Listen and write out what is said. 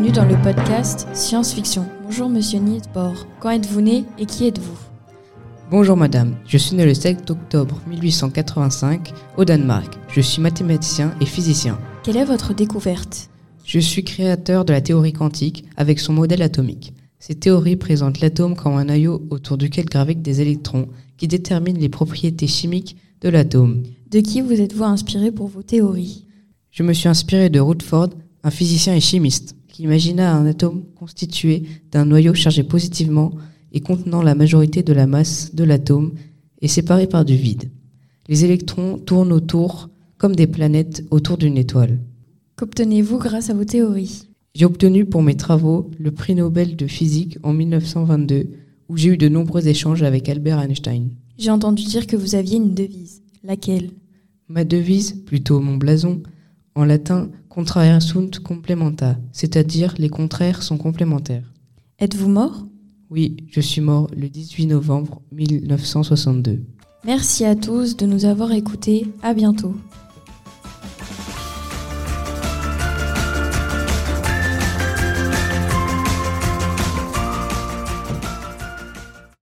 bienvenue dans le podcast Science-Fiction. Bonjour Monsieur Niels Bohr. Quand êtes-vous né et qui êtes-vous ? Bonjour madame, je suis né le 7 octobre 1885 au Danemark. Je suis mathématicien et physicien. Quelle est votre découverte ? Je suis créateur de la théorie quantique avec son modèle atomique. Cette théorie présente l'atome comme un noyau autour duquel gravitent des électrons qui déterminent les propriétés chimiques de l'atome. De qui vous êtes-vous inspiré pour vos théories ? Je me suis inspiré de Rutherford, un physicien et chimiste, qui imagina un atome constitué d'un noyau chargé positivement et contenant la majorité de la masse de l'atome et séparé par du vide. Les électrons tournent autour comme des planètes autour d'une étoile. Qu'obtenez-vous grâce à vos théories ? J'ai obtenu pour mes travaux le prix Nobel de physique en 1922, où j'ai eu de nombreux échanges avec Albert Einstein. J'ai entendu dire que vous aviez une devise. Laquelle ? Ma devise, plutôt mon blason, en latin « contrarium sunt complementa », c'est-à-dire les contraires sont complémentaires. Êtes-vous mort ? Oui, je suis mort le 18 novembre 1962. Merci à tous de nous avoir écoutés. À bientôt.